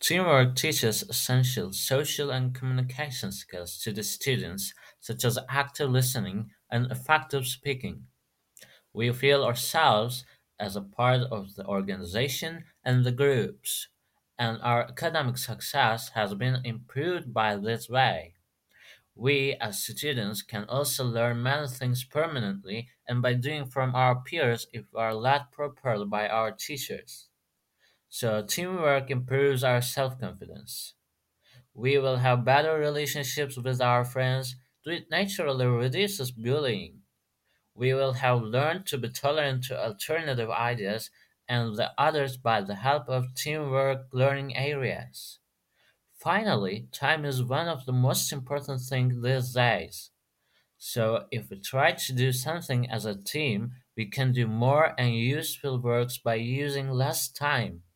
Teamwork teaches essential social and communication skills to the students, such as active listening and effective speaking. We feel ourselves as a part of the organization and the groups, and our academic success has been improved by this way. We as students can also learn many things permanently and by doing from our peers if we are led properly by our teachers. So teamwork improves our self-confidence. We will have better relationships with our friends, which naturally reduces bullying. We will have learned to be tolerant to alternative ideas and the others by the help of teamwork learning areas. Finally, time is one of the most important things these days. So if we try to do something as a team, we can do more and useful works by using less time.